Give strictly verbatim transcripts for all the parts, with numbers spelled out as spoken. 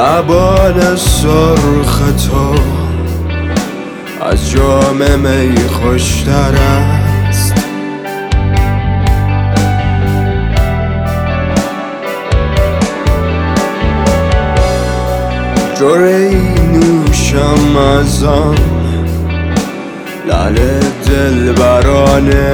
لبان سرخ تو از جام می خوشتر است. جرعی نوشم از آن لعل دلبرانه،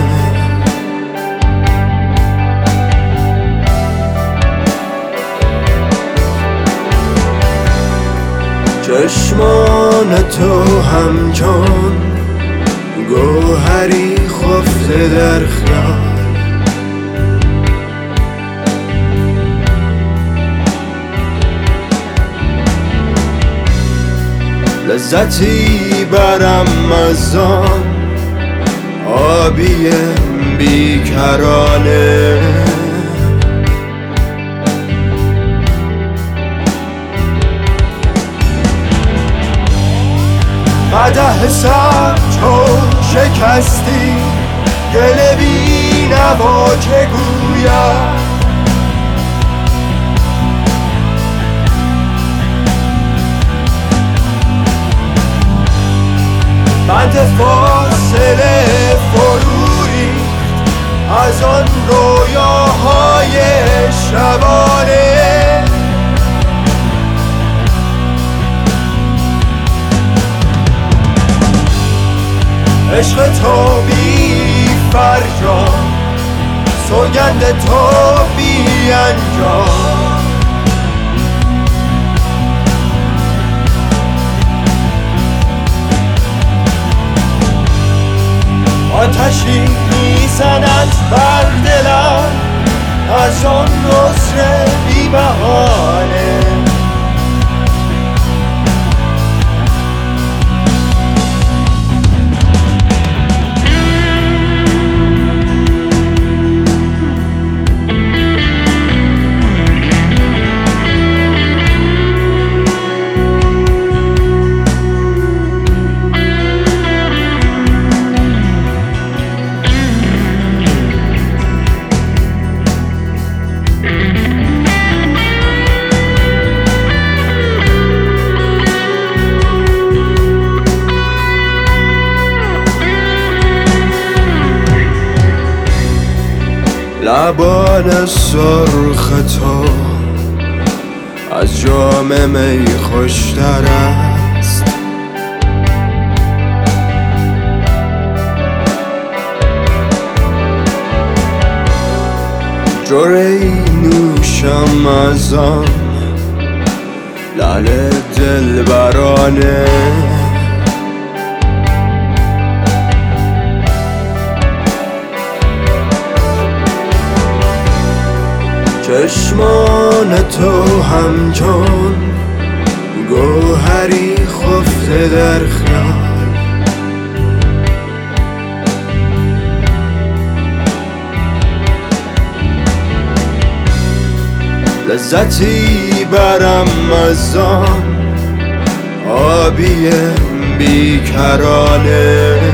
چشمان تو همچون گوهری خفته در خیال، لذتی برم از آن آبی بیکرانه. قدح سر چون شکستی دل بی نوا چه گوید، بند فاصله فرو ریخت از آن رویاهای شبانه. عشق تو بی فرجام، سوگند تو بی انجام، آتشی میزند بر دلم از آن نصر بی بهانه. لبان سرخ تو از جام می خوشتر است. جرعی نوشم از آن لعل دلبرانه، چشمان تو همچون گوهری خفته در خیال، لذتی برم از آن آبی بیکرانه.